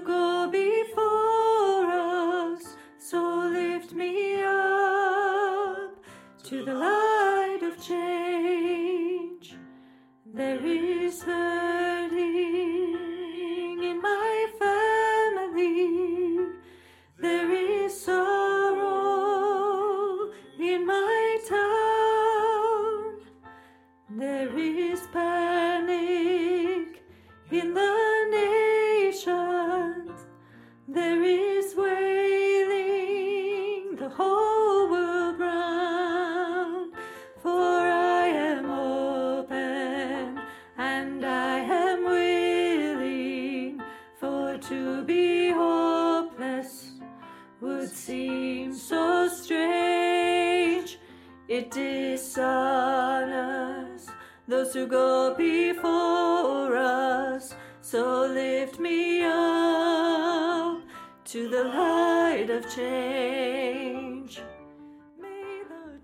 go before us, so lift me up to the light of change. There is hurting in my family, there is sorrow in my town, there is panic in the nations, there is wailing the whole world round. For I am open and I am willing, for to be hopeless would seem so strange. It dishonors those who go before us, so lift me up to the light of change. May the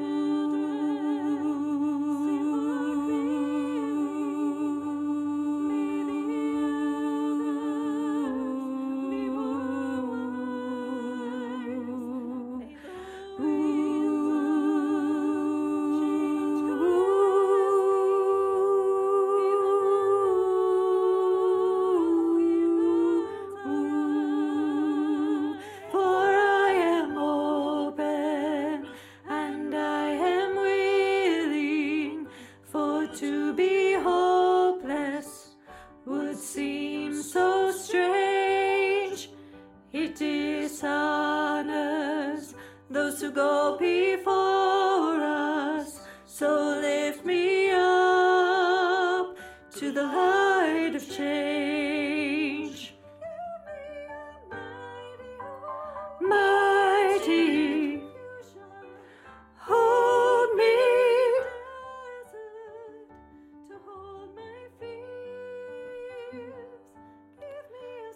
to be hopeless would seem so strange. It dishonors those who go before us, so lift me up to the light of change. Mighty, hold me to hold my fears. Give me a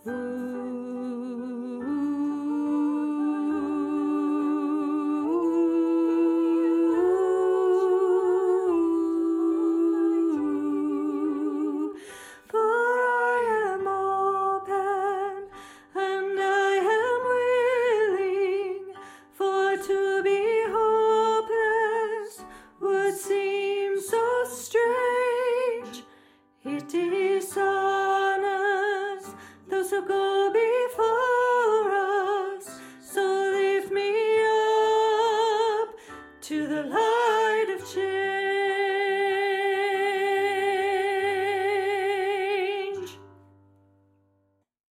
For I am open and I am willing, for to be hopeless would seem so strange. It dishonors those who go before us, so lift me up to the light of change.